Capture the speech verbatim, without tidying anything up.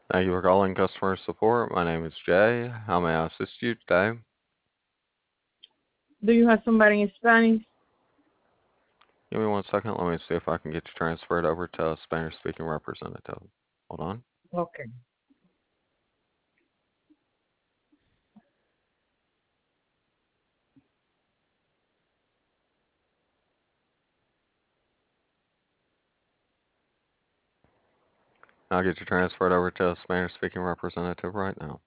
Thank you for calling customer support. My name is Jay. How may I assist you today? Do you have somebody in Spanish? Give me one second. Let me see if I can get you transferred over to a Spanish speaking representative. Hold on. Okay. I'll get you transferred over to a Spanish speaking representative right now.